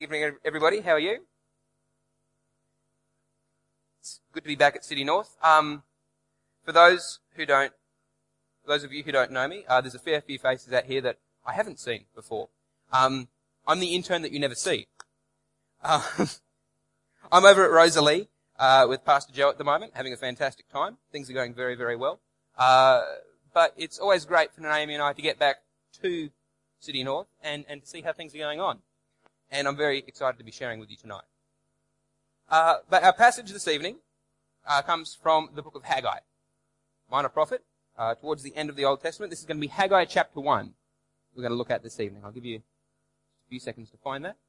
Evening, everybody. How are you? It's good to be back at City North. For those of you who don't know me, there's a fair few faces out here that I haven't seen before. I'm the intern that you never see. I'm over at Rosalie with Pastor Joe at the moment, having a fantastic time. Things are going very, very well. But it's always great for Naomi and I to get back to City North and to see how things are going on. And I'm very excited to be sharing with you tonight. But our passage this evening comes from the book of Haggai, minor prophet, towards the end of the Old Testament. This is going to be Haggai chapter 1 we're going to look at this evening. I'll give you a few seconds to find that.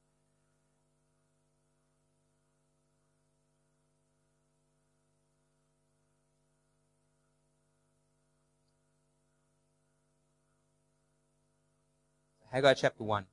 Haggai chapter 1.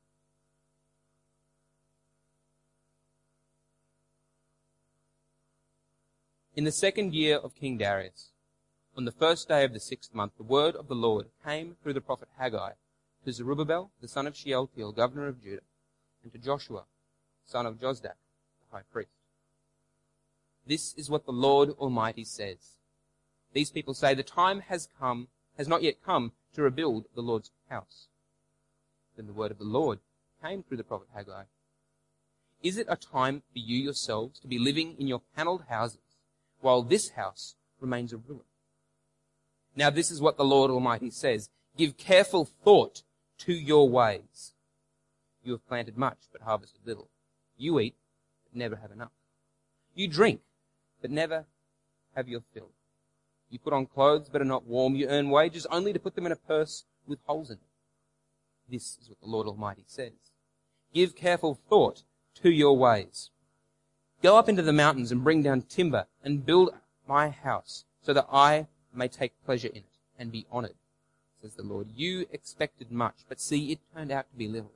In the second year of King Darius, on the first day of the 6th month, the word of the Lord came through the prophet Haggai to Zerubbabel, the son of Shealtiel, governor of Judah, and to Joshua, son of Jozadak, the high priest. This is what the Lord Almighty says. These people say, the time has not yet come to rebuild the Lord's house. Then the word of the Lord came through the prophet Haggai. Is it a time for you yourselves to be living in your panelled houses, while this house remains a ruin? Now this is what the Lord Almighty says. Give careful thought to your ways. You have planted much, but harvested little. You eat, but never have enough. You drink, but never have your fill. You put on clothes, but are not warm. You earn wages only to put them in a purse with holes in it. This is what the Lord Almighty says. Give careful thought to your ways. Go up into the mountains and bring down timber and build my house so that I may take pleasure in it and be honored, says the Lord. You expected much, but see, it turned out to be little.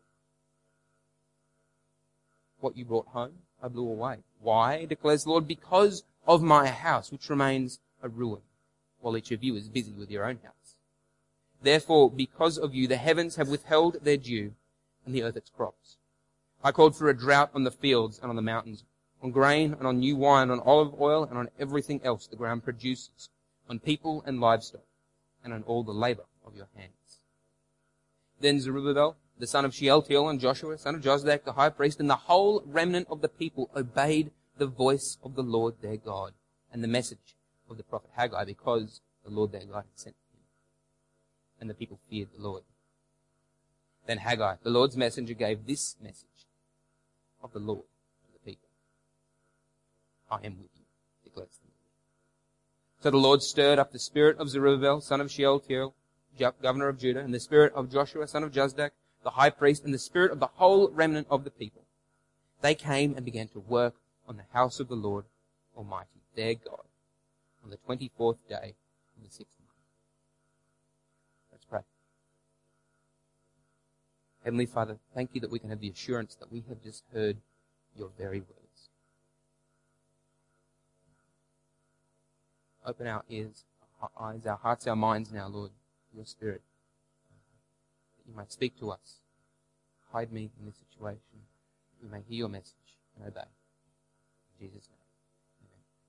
What you brought home, I blew away. Why, declares the Lord? Because of my house, which remains a ruin, while each of you is busy with your own house. Therefore, because of you, the heavens have withheld their dew and the earth its crops. I called for a drought on the fields and on the mountains, on grain and on new wine, on olive oil and on everything else the ground produces, on people and livestock, and on all the labor of your hands. Then Zerubbabel, the son of Shealtiel, and Joshua, son of Jozadak, the high priest, and the whole remnant of the people obeyed the voice of the Lord their God and the message of the prophet Haggai, because the Lord their God had sent him. And the people feared the Lord. Then Haggai, the Lord's messenger, gave this message of the Lord. I am with you, declares the Lord. So the Lord stirred up the spirit of Zerubbabel, son of Shealtiel, governor of Judah, and the spirit of Joshua, son of Jozadak, the high priest, and the spirit of the whole remnant of the people. They came and began to work on the house of the Lord Almighty, their God, on the 24th day of the 6th month. Let's pray. Heavenly Father, thank you that we can have the assurance that we have just heard your very words. Open our ears, our eyes, our hearts, our minds now, Lord, your Spirit, that you might speak to us. Hide me in this situation, that we may hear your message and obey. In Jesus' name,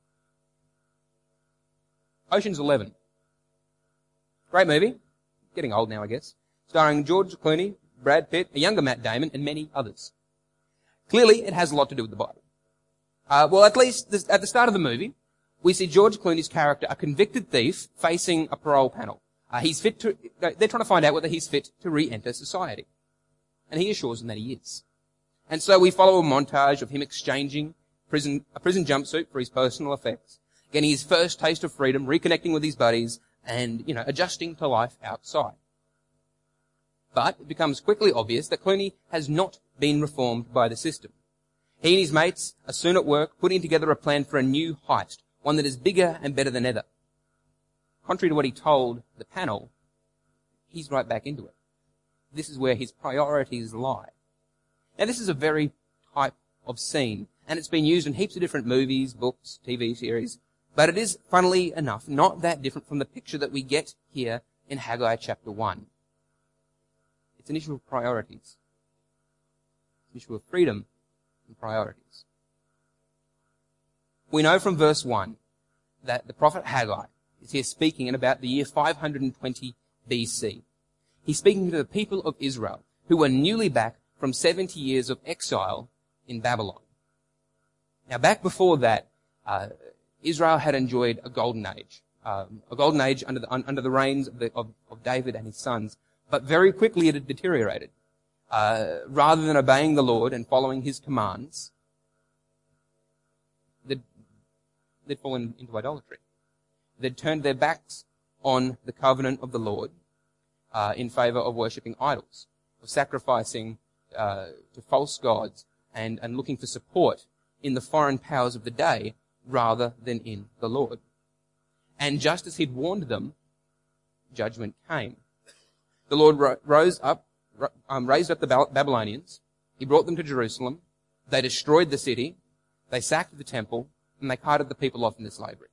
amen. Ocean's 11. Great movie. Getting old now, I guess. Starring George Clooney, Brad Pitt, a younger Matt Damon, and many others. Clearly, it has a lot to do with the Bible. Well, at least at the start of the movie, we see George Clooney's character, a convicted thief, facing a parole panel. They're trying to find out whether he's fit to re-enter society. And he assures them that he is. And so we follow a montage of him exchanging a prison jumpsuit for his personal effects, getting his first taste of freedom, reconnecting with his buddies, and, adjusting to life outside. But it becomes quickly obvious that Clooney has not been reformed by the system. He and his mates are soon at work putting together a plan for a new heist, one that is bigger and better than ever. Contrary to what he told the panel, he's right back into it. This is where his priorities lie. Now, this is a very type of scene, and it's been used in heaps of different movies, books, TV series, but it is, funnily enough, not that different from the picture that we get here in Haggai chapter 1. It's an issue of priorities. It's an issue of freedom and priorities. We know from verse 1 that the prophet Haggai is here speaking in about the year 520 BC. He's speaking to the people of Israel who were newly back from 70 years of exile in Babylon. Now, back before that, Israel had enjoyed a golden age under the reigns of David and his sons, but very quickly it had deteriorated. Rather than obeying the Lord and following his commands, they'd fallen into idolatry. They'd turned their backs on the covenant of the Lord in favor of worshipping idols, of sacrificing to false gods and looking for support in the foreign powers of the day rather than in the Lord. And just as he'd warned them, judgment came. The Lord raised up the Babylonians. He brought them to Jerusalem. They destroyed the city. They sacked the temple, and they carted the people off into slavery.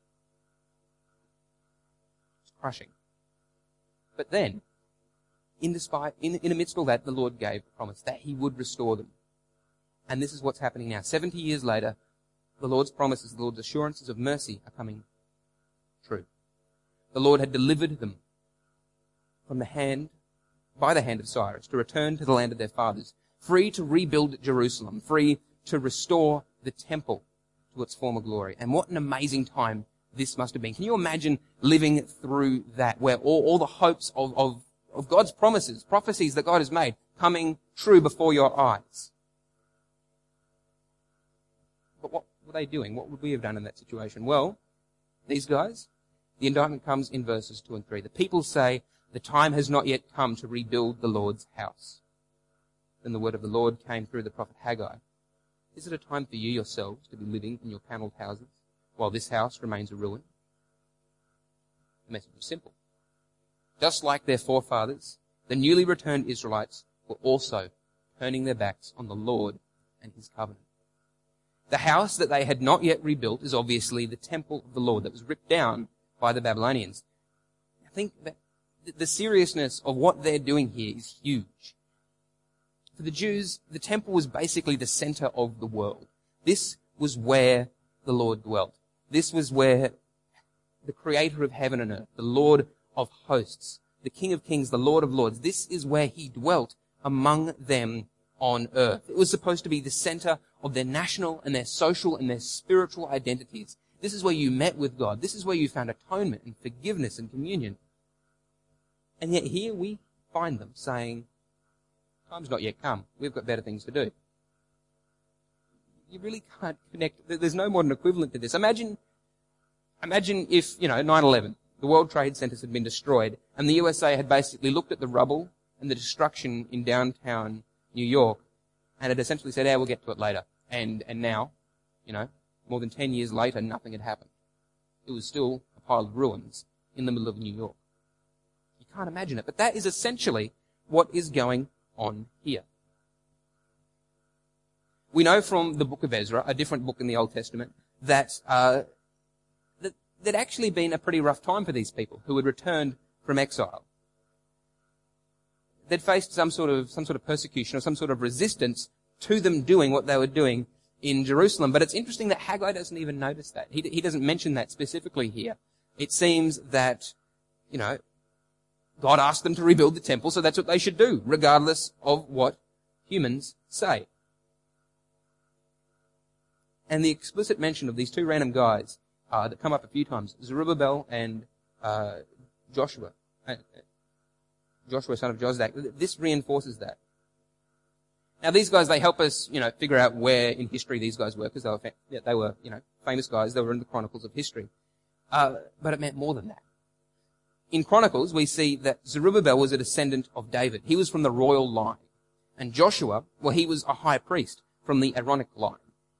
It's crushing. But then, amidst all that, the Lord gave a promise that he would restore them. And this is what's happening now. 70 years later, the Lord's promises, the Lord's assurances of mercy are coming true. The Lord had delivered them by the hand of Cyrus to return to the land of their fathers, free to rebuild Jerusalem, free to restore the temple to its former glory. And what an amazing time this must have been. Can you imagine living through that, where all the hopes of God's promises, prophecies that God has made, coming true before your eyes? But what were they doing? What would we have done in that situation? Well, these guys, the indictment comes in verses 2 and 3. The people say, the time has not yet come to rebuild the Lord's house. Then the word of the Lord came through the prophet Haggai. Is it a time for you yourselves to be living in your panelled houses while this house remains a ruin? The message was simple. Just like their forefathers, the newly returned Israelites were also turning their backs on the Lord and his covenant. The house that they had not yet rebuilt is obviously the temple of the Lord that was ripped down by the Babylonians. I think that the seriousness of what they're doing here is huge. For the Jews, the temple was basically the center of the world. This was where the Lord dwelt. This was where the creator of heaven and earth, the Lord of hosts, the King of kings, the Lord of lords, this is where he dwelt among them on earth. It was supposed to be the center of their national and their social and their spiritual identities. This is where you met with God. This is where you found atonement and forgiveness and communion. And yet here we find them saying, time's not yet come. We've got better things to do. You really can't connect. There's no modern equivalent to this. Imagine if, 9/11, the World Trade Centers had been destroyed, and the USA had basically looked at the rubble and the destruction in downtown New York, and had essentially said, we'll get to it later. And now, more than 10 years later, nothing had happened. It was still a pile of ruins in the middle of New York. You can't imagine it, but that is essentially what is going on here. We know from the book of Ezra, a different book in the Old Testament, that there'd actually been a pretty rough time for these people who had returned from exile. They'd faced some sort of persecution or some sort of resistance to them doing what they were doing in Jerusalem. But it's interesting that Haggai doesn't even notice that. He doesn't mention that specifically here. It seems that, God asked them to rebuild the temple, so that's what they should do, regardless of what humans say. And the explicit mention of these two random guys that come up a few times, Zerubbabel and Joshua, son of Jozadak, this reinforces that. Now these guys, they help us, figure out where in history these guys were, because they were, famous guys. They were in the chronicles of history. But it meant more than that. In Chronicles, we see that Zerubbabel was a descendant of David. He was from the royal line. And Joshua, he was a high priest from the Aaronic line.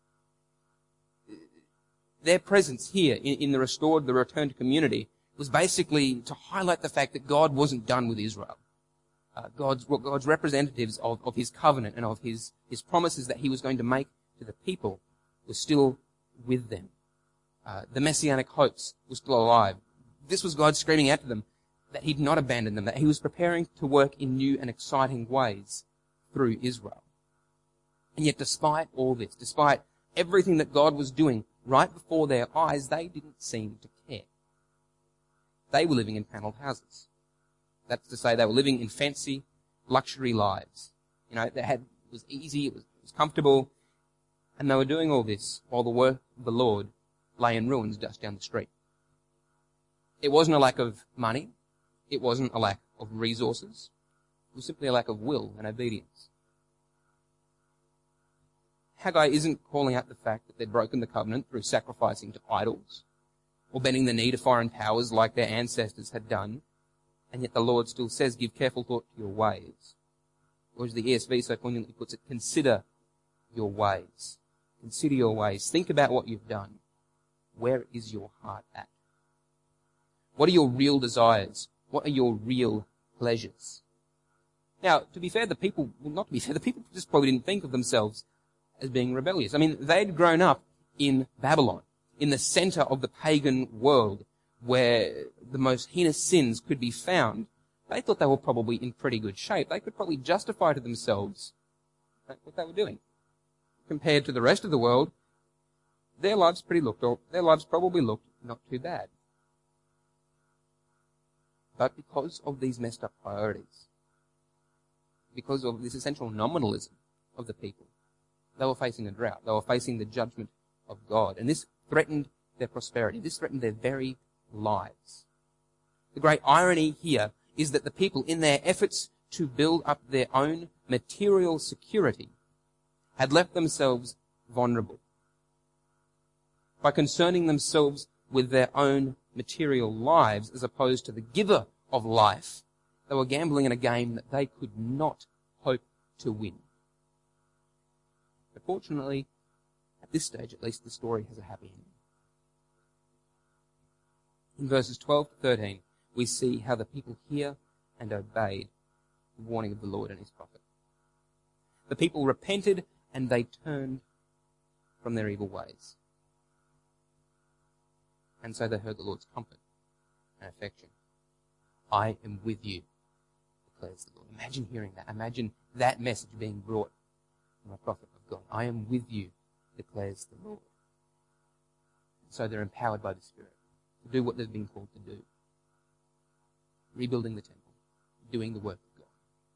Their presence here in the returned community was basically to highlight the fact that God wasn't done with Israel. God's representatives of his covenant and of his promises that he was going to make to the people were still with them. The messianic hopes were still alive. This was God screaming out to them that he'd not abandoned them, that he was preparing to work in new and exciting ways through Israel. And yet despite all this, despite everything that God was doing right before their eyes, they didn't seem to care. They were living in panelled houses. That's to say they were living in fancy, luxury lives. It was easy, it was comfortable, and they were doing all this while the work of the Lord lay in ruins just down the street. It wasn't a lack of money. It wasn't a lack of resources. It was simply a lack of will and obedience. Haggai isn't calling out the fact that they'd broken the covenant through sacrificing to idols or bending the knee to foreign powers like their ancestors had done, and yet the Lord still says, give careful thought to your ways. Or as the ESV so poignantly puts it, consider your ways. Consider your ways. Think about what you've done. Where is your heart at? What are your real desires? What are your real pleasures? Now, to be fair, the people just probably didn't think of themselves as being rebellious. I mean, they'd grown up in Babylon, in the center of the pagan world, where the most heinous sins could be found. They thought they were probably in pretty good shape. They could probably justify to themselves what they were doing. Compared to the rest of the world, their lives probably looked not too bad. But because of these messed up priorities, because of this essential nominalism of the people, they were facing a drought. They were facing the judgment of God. And this threatened their prosperity. This threatened their very lives. The great irony here is that the people, in their efforts to build up their own material security, had left themselves vulnerable. By concerning themselves with their own material lives as opposed to the giver of life, they were gambling in a game that they could not hope to win. But fortunately, at this stage at least, the story has a happy ending. In verses 12 to 13, we see how the people hear and obeyed the warning of the Lord and his prophet. The people repented and they turned from their evil ways. And so they heard the Lord's comfort and affection. I am with you, declares the Lord. Imagine hearing that. Imagine that message being brought from a prophet of God. I am with you, declares the Lord. So they're empowered by the Spirit to do what they've been called to do. Rebuilding the temple, doing the work of God.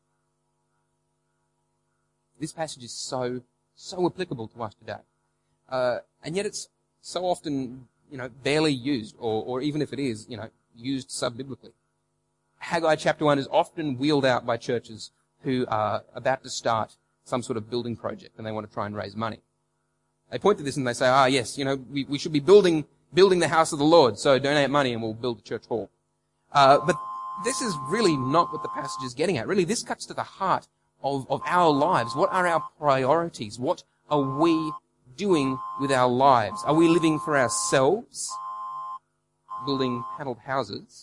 This passage is so applicable to us today. And yet it's so often, barely used, or even if it is, used sub-biblically. Haggai chapter 1 is often wheeled out by churches who are about to start some sort of building project and they want to try and raise money. They point to this and they say, yes, we should be building the house of the Lord, so donate money and we'll build a church hall. But this is really not what the passage is getting at. Really, this cuts to the heart of our lives. What are our priorities? What are we doing with our lives? Are we living for ourselves, building panelled houses?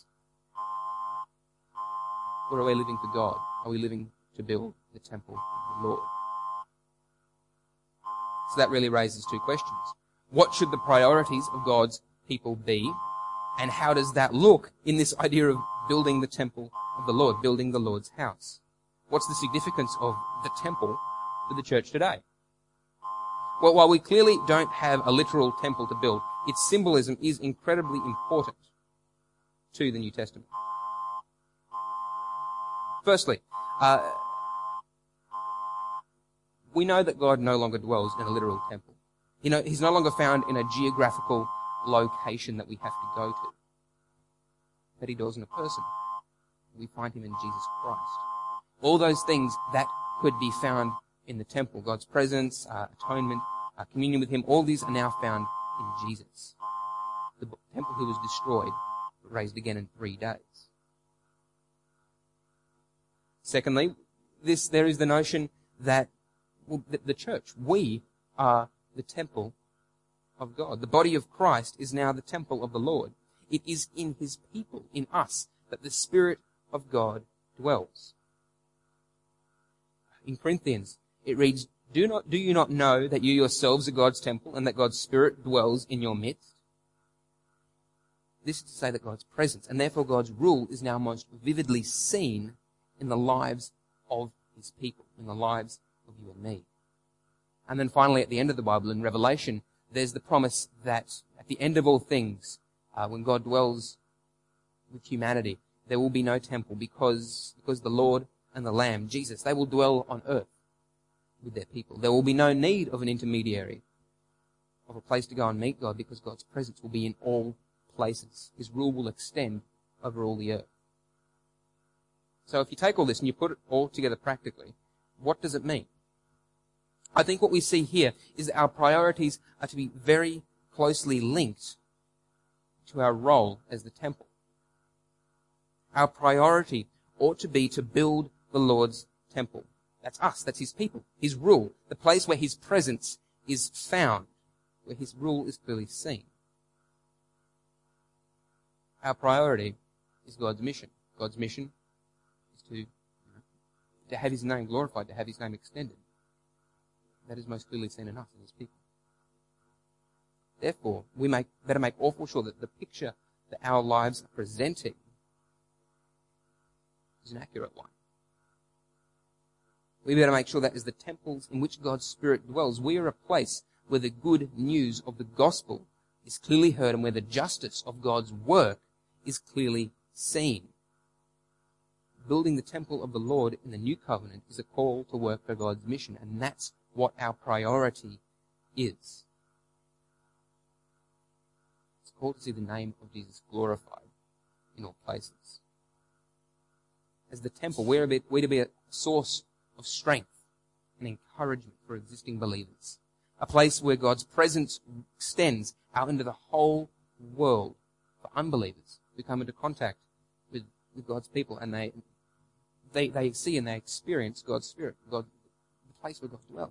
Or are we living for God? Are we living to build the temple of the Lord? So that really raises two questions. What should the priorities of God's people be? And how does that look in this idea of building the temple of the Lord, building the Lord's house? What's the significance of the temple for the church today? Well, while we clearly don't have a literal temple to build, its symbolism is incredibly important to the New Testament. Firstly, we know that God no longer dwells in a literal temple. He's no longer found in a geographical location that we have to go to. But he dwells in a person. We find him in Jesus Christ. All those things that could be found in the temple, God's presence, atonement, communion with him, all these are now found in Jesus. The temple who was destroyed, but raised again in 3 days. Secondly, there is the notion that the church, we are the temple of God. The body of Christ is now the temple of the Lord. It is in his people, in us, that the Spirit of God dwells. In Corinthians, it reads, Do you not know that you yourselves are God's temple and that God's Spirit dwells in your midst? This is to say that God's presence and therefore God's rule is now most vividly seen in the lives of his people, in the lives of you and me. And then finally, at the end of the Bible, in Revelation, there's the promise that at the end of all things, when God dwells with humanity, there will be no temple because the Lord and the Lamb, Jesus, they will dwell on earth with their people. There will be no need of an intermediary, of a place to go and meet God, because God's presence will be in all places. His rule will extend over all the earth. So if you take all this and you put it all together practically, what does it mean? I think what we see here is that our priorities are to be very closely linked to our role as the temple. Our priority ought to be to build the Lord's temple. That's us, that's His people, His rule, the place where His presence is found, where His rule is clearly seen. Our priority is God's mission. God's mission is to have His name glorified, to have His name extended. That is most clearly seen in us and His people. Therefore, we better make awful sure that the picture that our lives are presenting is an accurate one. We better make sure that as the temples in which God's Spirit dwells, we are a place where the good news of the gospel is clearly heard and where the justice of God's work is clearly seen. Building the temple of the Lord in the new covenant is a call to work for God's mission, and that's what our priority is. It's a call to see the name of Jesus glorified in all places. As the temple, we're to be a source of strength and encouragement for existing believers. A place where God's presence extends out into the whole world for unbelievers who come into contact with God's people, and they see and they experience God's Spirit, the place where God dwells.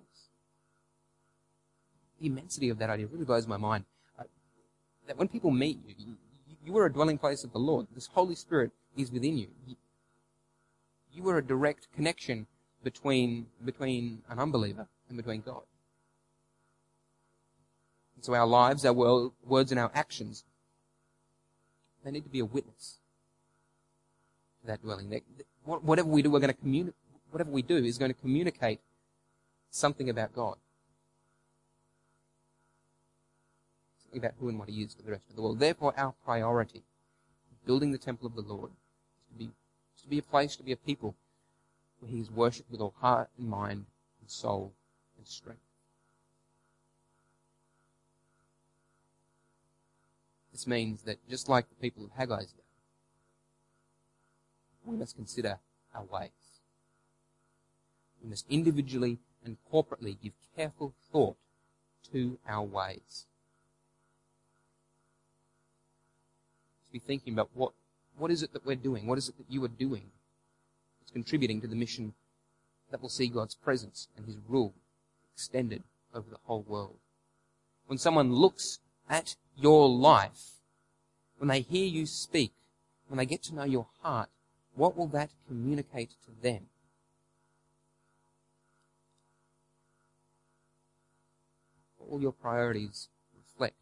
The immensity of that idea really blows my mind. That when people meet you, you are a dwelling place of the Lord. This Holy Spirit is within you. You are a direct connection between an unbeliever and between God. And so our lives, our words and our actions, they need to be a witness to that dwelling. Whatever we do, whatever we do is going to communicate something about God. Something about who and what He is for the rest of the world. Therefore, our priority, building the temple of the Lord, is to be a place, to be a people where He is worshipped with all heart and mind and soul and strength. This means that just like the people of Haggai's day, we must consider our ways. We must individually and corporately give careful thought to our ways. Let's be thinking about what is it that we're doing? What is it that you are doing that's contributing to the mission that will see God's presence and His rule extended over the whole world? When someone looks at your life, when they hear you speak, when they get to know your heart, what will that communicate to them? What will your priorities reflect?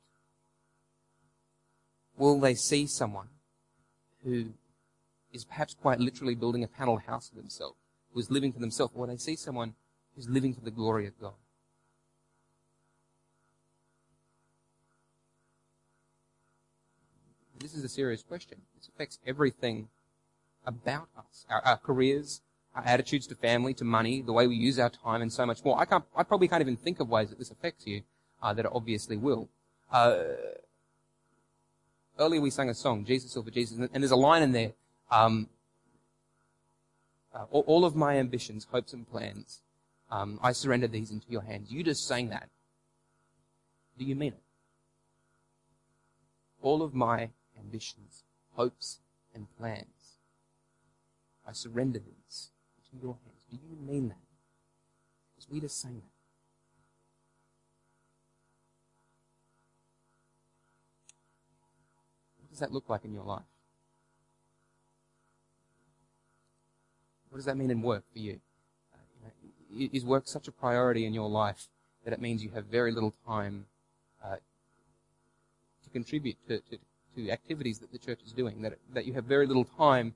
Will they see someone who is perhaps quite literally building a panel house for themselves, who is living for themselves, or will they see someone who's living for the glory of God? This is a serious question. This affects everything about us, our careers, our attitudes to family, to money, the way we use our time, and so much more. I probably can't even think of ways that this affects you, that it obviously will. Earlier we sang a song, Jesus Silver Jesus, and there's a line in there, all of my ambitions, hopes and plans, I surrender these into your hands. You just sang that. Do you mean it? All of my ambitions, hopes and plans, I surrender these into your hands. Do you mean that? Because we just sang that. What does that look like in your life? What does that mean in work for you? Is work such a priority in your life that it means you have very little time to contribute to activities that the church is doing, that you have very little time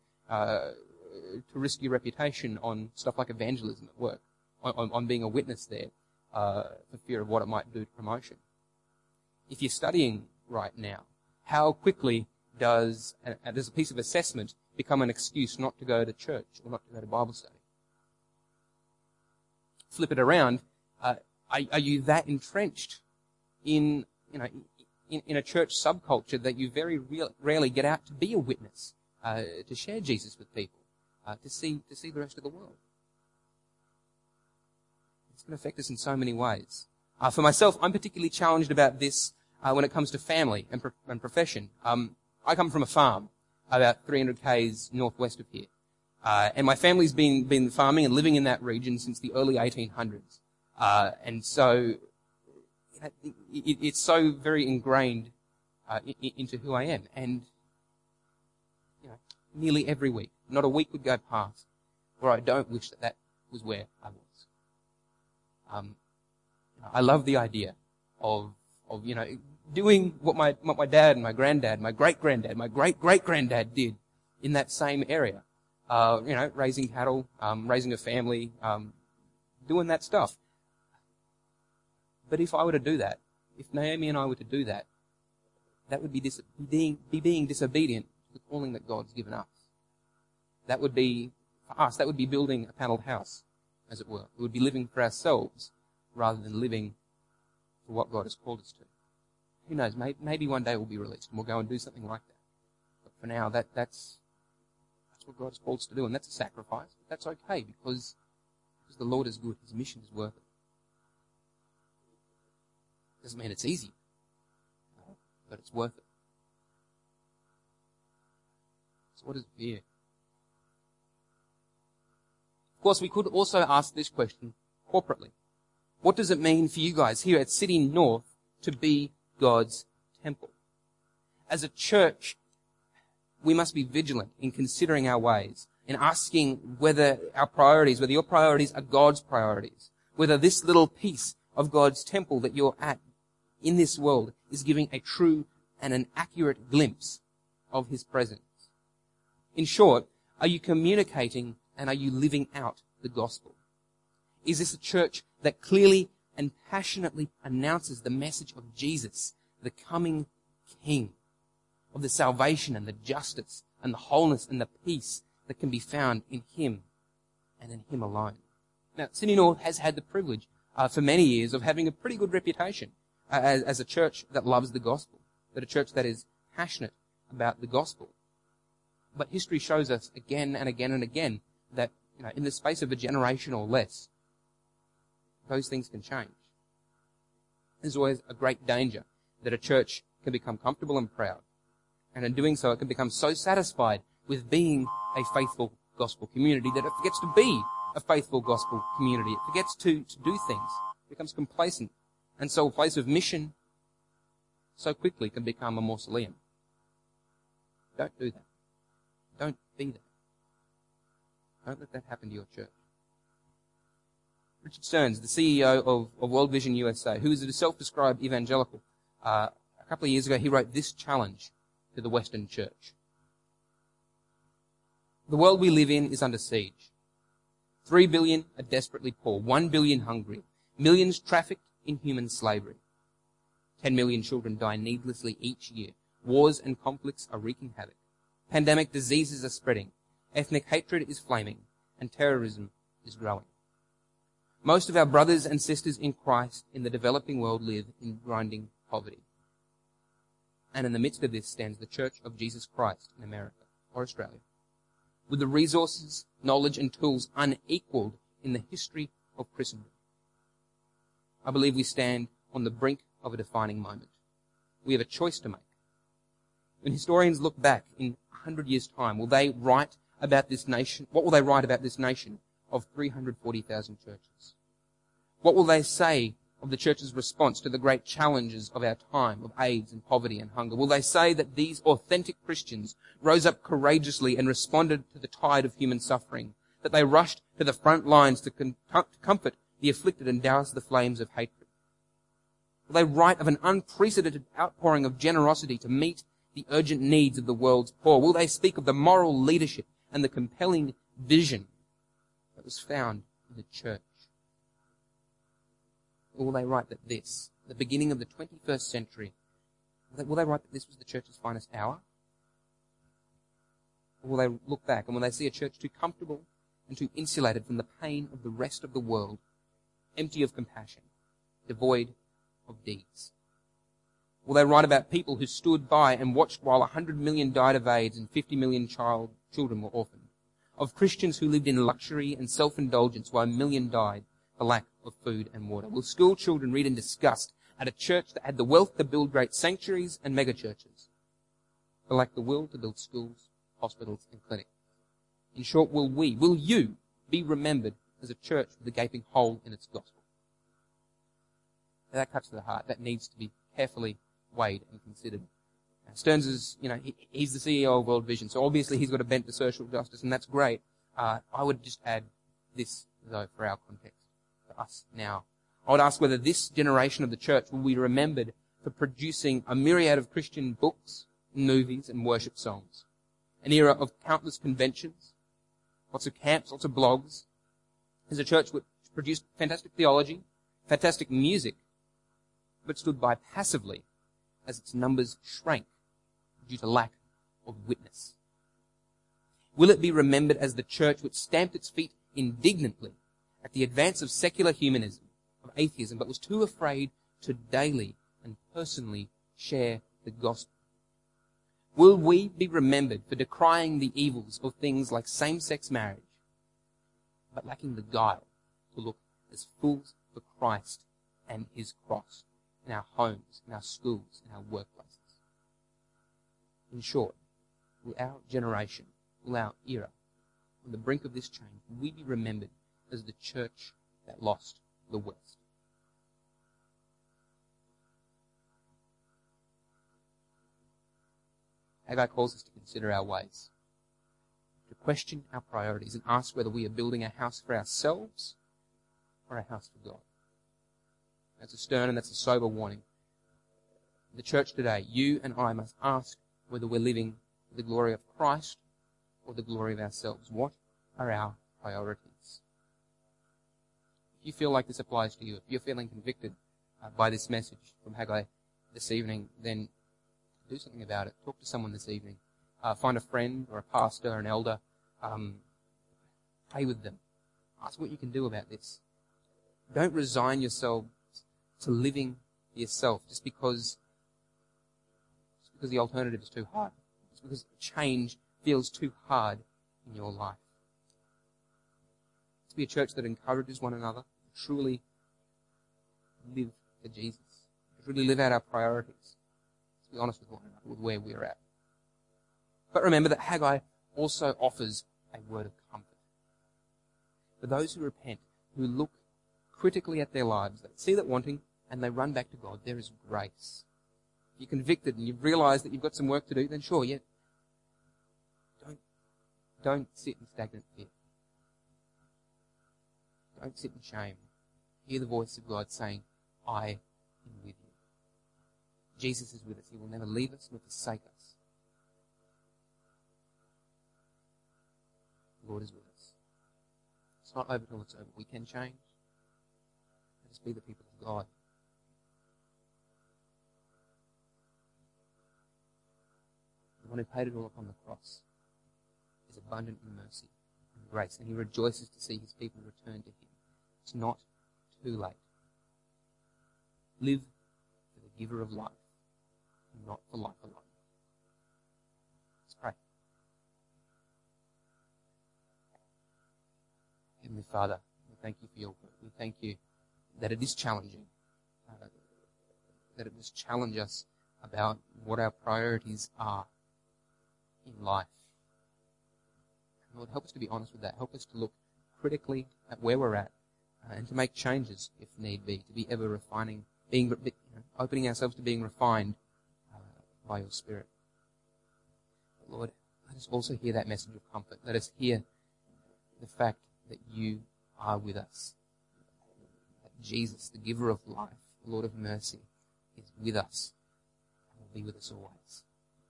to risk your reputation on stuff like evangelism at work, on being a witness there, for fear of what it might do to promotion. If you're studying right now, how quickly does a piece of assessment become an excuse not to go to church or not to go to Bible study? Flip it around. Are you that entrenched in a church subculture that you very rarely get out to be a witness, to share Jesus with people, to see the rest of the world? It's going to affect us in so many ways. For myself, I'm particularly challenged about this when it comes to family and profession. I come from a farm about 300 k's northwest of here. And my family's been farming and living in that region since the early 1800s. And so it's so very ingrained into who I am. And nearly every week, not a week would go past where I don't wish that was where I was. I love the idea of doing what my dad and my granddad, my great-granddad, my great-great-granddad did in that same area. Raising cattle, raising a family, doing that stuff. But if I were to do that, if Naomi and I were to do that, that would be being disobedient to the calling that God's given us. That would be, for us, that would be building a panelled house, as it were. It would be living for ourselves rather than living for what God has called us to. Who knows, maybe one day we'll be released and we'll go and do something like that. But for now, that's what God has called us to do, and that's a sacrifice. But that's okay because the Lord is good. His mission is worth it. Doesn't mean it's easy, but it's worth it. So what is it for you? Of course, we could also ask this question corporately. What does it mean for you guys here at City North to be God's temple? As a church, we must be vigilant in considering our ways, in asking whether your priorities are God's priorities, whether this little piece of God's temple that you're at in this world is giving a true and an accurate glimpse of His presence. In short, are you communicating and are you living out the gospel? Is this a church that clearly and passionately announces the message of Jesus, the coming King, of the salvation and the justice and the wholeness and the peace that can be found in Him and in Him alone? Now, City North has had the privilege for many years of having a pretty good reputation as a church that loves the gospel, that a church that is passionate about the gospel. But history shows us again and again and again that in the space of a generation or less, those things can change. There's always a great danger that a church can become comfortable and proud, and in doing so it can become so satisfied with being a faithful gospel community that it forgets to be a faithful gospel community. It forgets to do things. It becomes complacent. And so a place of mission so quickly can become a mausoleum. Don't do that. Don't be that. Don't let that happen to your church. Richard Stearns, the CEO of World Vision USA, who is a self-described evangelical, a couple of years ago he wrote this challenge to the Western church. The world we live in is under siege. 3 billion are desperately poor, 1 billion hungry, millions trafficked in human slavery. 10 million children die needlessly each year. Wars and conflicts are wreaking havoc. Pandemic diseases are spreading. Ethnic hatred is flaming. And terrorism is growing. Most of our brothers and sisters in Christ in the developing world live in grinding poverty. And in the midst of this stands the Church of Jesus Christ in America or Australia, with the resources, knowledge and tools unequaled in the history of Christendom. I believe we stand on the brink of a defining moment. We have a choice to make. When historians look back in 100 years' time, will they write about this nation? What will they write about this nation of 340,000 churches? What will they say of the church's response to the great challenges of our time of AIDS and poverty and hunger? Will they say that these authentic Christians rose up courageously and responded to the tide of human suffering, that they rushed to the front lines to comfort the afflicted and douse the flames of hatred? Will they write of an unprecedented outpouring of generosity to meet the urgent needs of the world's poor? Will they speak of the moral leadership and the compelling vision that was found in the church? Or will they write that this, the beginning of the 21st century, will they write that this was the church's finest hour? Or will they look back and will they see a church too comfortable and too insulated from the pain of the rest of the world, empty of compassion, devoid of deeds? Will they write about people who stood by and watched while 100 million died of AIDS and 50 million children were orphaned? Of Christians who lived in luxury and self-indulgence while 1 million died for lack of food and water? Will school children read in disgust at a church that had the wealth to build great sanctuaries and megachurches, but lacked the will to build schools, hospitals and clinics? In short, will you be remembered as a church with a gaping hole in its gospel? Now, that cuts to the heart. That needs to be carefully weighed and considered. Stearns is, he's the CEO of World Vision, so obviously he's got a bent to social justice, and that's great. I would just add this, though, for our context, for us now. I would ask whether this generation of the church will be remembered for producing a myriad of Christian books, movies, and worship songs. An era of countless conventions, lots of camps, lots of blogs. As a church which produced fantastic theology, fantastic music, but stood by passively as its numbers shrank due to lack of witness. Will it be remembered as the church which stamped its feet indignantly at the advance of secular humanism, of atheism, but was too afraid to daily and personally share the gospel? Will we be remembered for decrying the evils of things like same-sex marriage, but lacking the guile to look as fools for Christ and his cross in our homes, in our schools, in our workplaces? In short, will our generation, will our era, on the brink of this change, will we be remembered as the church that lost the West? Haggai calls us to consider our ways, to question our priorities and ask whether we are building a house for ourselves or a house for God. That's a stern and that's a sober warning. The church today, you and I must ask whether we're living for the glory of Christ or the glory of ourselves. What are our priorities? If you feel like this applies to you, if you're feeling convicted by this message from Haggai this evening, then do something about it. Talk to someone this evening. Find a friend or a pastor or an elder. Pray with them. Ask what you can do about this. Don't resign yourself to living yourself just because the alternative is too hard. Just because change feels too hard in your life. To be a church that encourages one another, to truly live for Jesus, to really live out our priorities. To be honest with one another, with where we're at. But remember that Haggai also offers a word of comfort. For those who repent, who look critically at their lives, they see that wanting and they run back to God, there is grace. If you're convicted and you've realized that you've got some work to do, then sure, yeah. Don't sit in stagnant fear. Don't sit in shame. Hear the voice of God saying, I am with you. Jesus is with us. He will never leave us nor forsake us. The Lord is with us. It's not over till it's over. We can change. Let us be the people of God. The one who paid it all upon the cross is abundant in mercy and grace, and he rejoices to see his people return to him. It's not too late. Live for the giver of life, and not for life alone. Let's pray. Heavenly Father, we thank you for your word. We thank you that it is challenging, that it must challenge us about what our priorities are in life. Lord, help us to be honest with that. Help us to look critically at where we're at and to make changes if need be, to be ever refining, opening ourselves to being refined by your Spirit. But Lord, let us also hear that message of comfort. Let us hear the fact that you are with us. That Jesus, the giver of life, the Lord of mercy, is with us and will be with us always.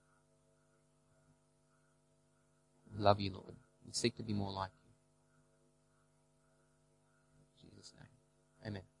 We love you, Lord. We seek to be more like you. In Jesus' name. Amen.